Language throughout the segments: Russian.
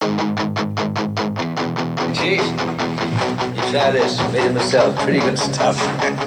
Chief, you try this. Made it myself. Pretty good stuff.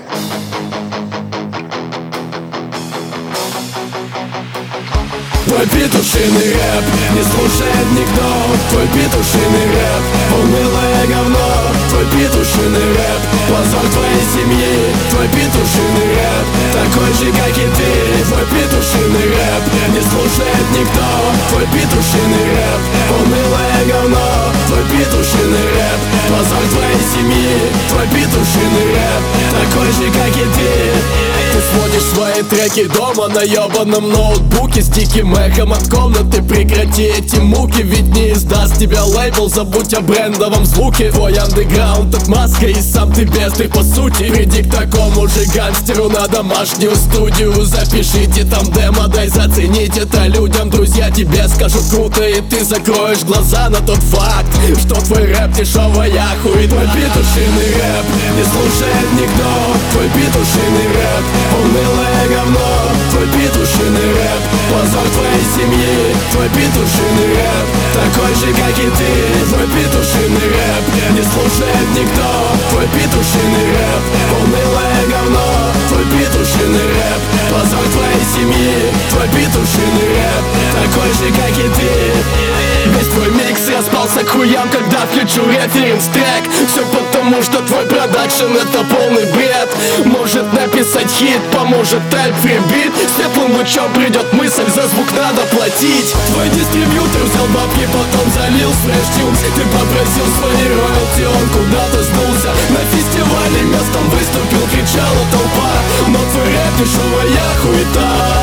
Твой петушиный рэп не слушает никто. Твой петушиный рэп унылое говно. Твой петушиный рэп позор твоей семьи. Твой петушиный рэп такой же, как и ты. Твой петушиный рэп не слушает никто. Твой петушиный рэп унылое говно. Твой петушиный рэп позор твоей семьи. Твой петушиный рэп такой же, как и ты. Ты сводишь свои треки дома на ебаном ноутбуке с диким эхом от комнаты. Прекрати эти муки, ведь не издаст тебя лейбл. Забудь о брендовом звуке. Твой андеграунд от маска, и сам ты бестрый по сути. Приди к такому же гангстеру на домашнюю студию. Запишите там демо, дай заценить это людям. Друзья тебе скажут круто, и ты закроешь глаза на тот факт, что твой рэп дешевая хуй. Твой петушиный рэп не слушает никто. Твой петушиный рэп унылое говно. Твой петушиный рэп позор твоей семьи. Твой петушиный рэп такой же, как и ты. Твой петушиный рэп не слушает никто. Твой петушиный рэп унылое говно. Твой петушиный рэп позор твоей семьи. Твой петушиный рэп такой же, как и ты. Весь твой микс распался к хуям, когда включу референс-трек. Все потому, что твой продакшн это полный бред. Может написать хит, поможет тайп-фрибит. Светлым лучом придет мысль, за звук надо платить. Твой дистрибьютор взял бабки, потом залил фреш-тюнс. Ты попросил свои роялти, он куда-то снулся. На фестивале местом выступил, кричала толпа, но твой рэп дешевая хуета.